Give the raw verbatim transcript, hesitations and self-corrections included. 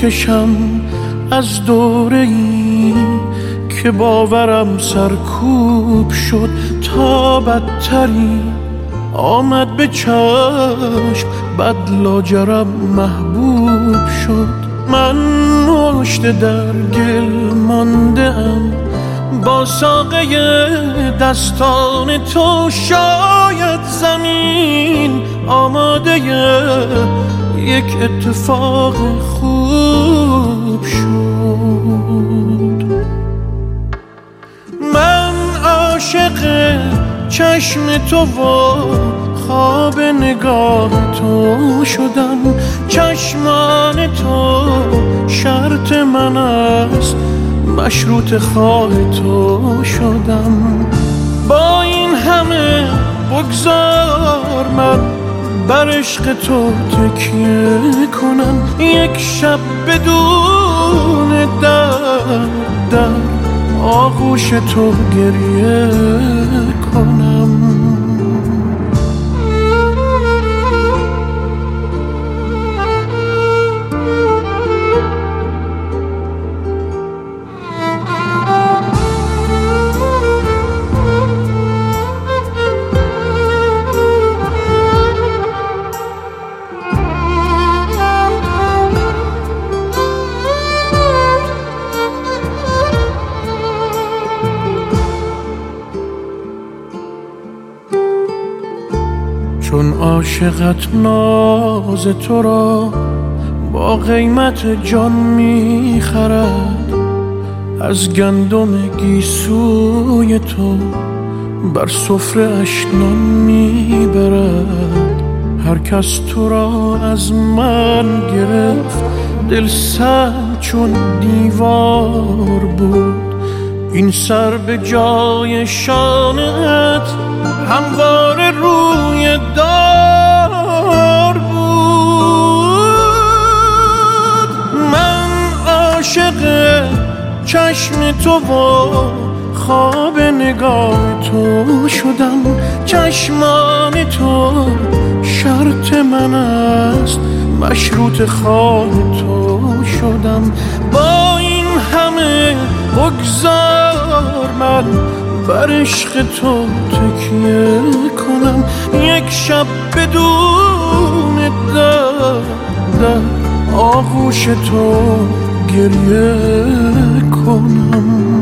میکشم از دوره ای که باورم سرکوب شد تا بدتری آمد به چشم، بد لاجرم محبوب شد. من مشت در گل مانده‌ام با ساقه دستان تو، شاید زمین آماده یک اتفاق خوب شد. من عاشق چشم تو و خواب نگاه تو شدم، چشمان تو شرط من است، مشروط خواه تو شدم. با این همه بگذار من بر عشق تو تکیه کنم، یک شب بدون در در آغوش تو گریه کنم. چون عاشقت ناز تو را با قیمت جان میخرد، از گندم گیسوی تو بر سفره اش نان میبرد. هر کس تو را از من گرفت، دل سنگ چون دیوار بود. این سر به جای شانت هموار روی دار بود. من عاشق چشم تو و خواب نگاه تو شدم، چشمان تو شرط من است، مشروط خواه تو شدم. با این همه بگذار من بر عشق تو تکیه کنم، یک شب بدون در در آغوش تو گریه کنم.